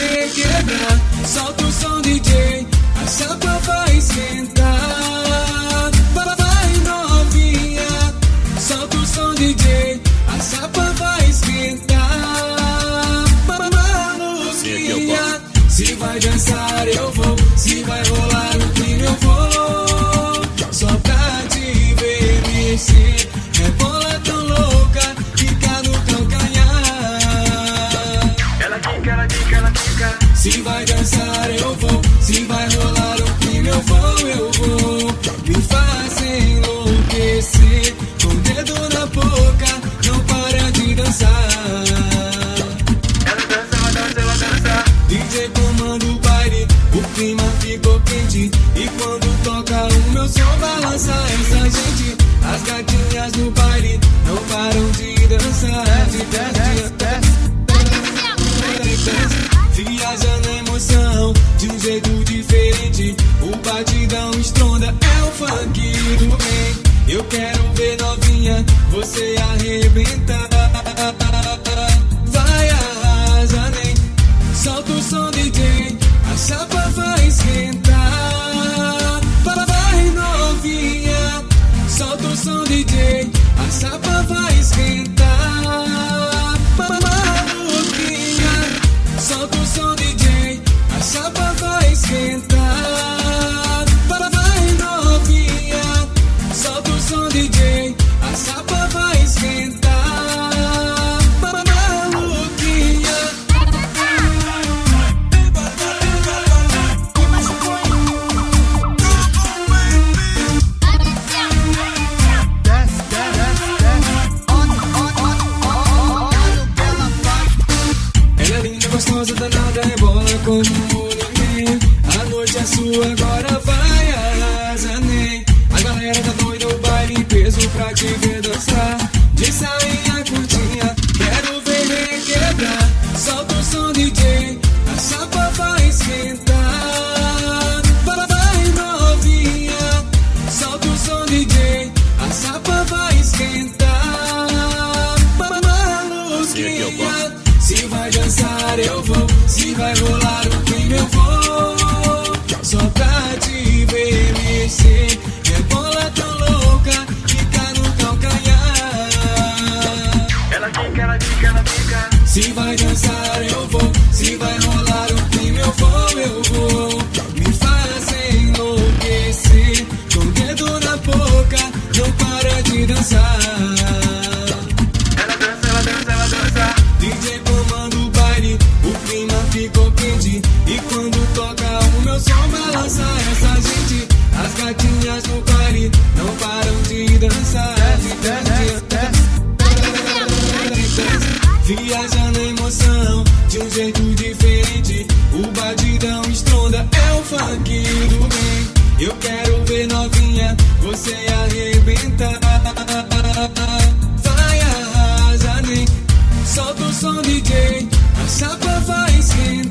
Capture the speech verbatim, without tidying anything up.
requebrar. Solta o som, D J, a chapa vai esquentar. Vai novinha, solta o som, D J, a chapa vai esquentar. Maluquinha, se vai dançar eu vou, se vai rolar no clima eu vou. Só pra te ver mexer, rebola tão louca, fica no calcanhar. Ela quica, ela quica, ela quica. Se vai dançar eu vou, se vai rolar no clima eu vou, eu vou. Me faz enlouquecer, com o dedo na boca, não para de dançar. Ela dança, ela dança, ela dança. D J comanda o baile, o clima ficou quente. E quando toca o meu som balança essa gente. As gatinhas no baile não param de dançar. De desce, desce, viaja na emoção de um jeito diferente. O batidão estronda, é o funk do bem. Eu quero ver novinha, você arrebentar. Vai arrasa, nem solta o som, D J, a chapa vai esquentar. Vai novinha, solta o som, D J, a chapa vai esquentar. Maluquinha, solta o som, D J, a chapa vai esquentar. Vai novinha, solta o som, D J, a chapa vai esquentar. Gostosa danada, rebola como ninguém. A noite é sua, agora vai arrasa, nem. A galera tá doida, o baile peso pra te ver dançar. De sainha curtinha, quero ver requebrar. Solta o som, D J, a chapa vai esquentar. Vai novinha, solta o som, D J, a chapa vai esquentar. Maluquinha, se vai dançar eu vou, se vai rolar no clima eu vou. Só pra te ver mexer, rebola tão louca, fica no calcanhar. Ela quica, ela quica, ela quica. Se vai dançar eu vou, se vai rolar no clima eu vou, eu vou. Me faz enlouquecer, com o dedo na boca, não para de dançar. Ela dança, ela dança, ela dança. D J comanda o baile, o clima ficou quente. E quando toca o meu som balança essa gente. As gatinhas no baile não param de dançar. Desce, desce, desce, viaja na emoção de um jeito diferente. O batidão estronda, é o funk do bem. Eu quero ver novinha, você arrebentar. Vai arrasa, nem solta o som, D J, a chapa vai esquentar.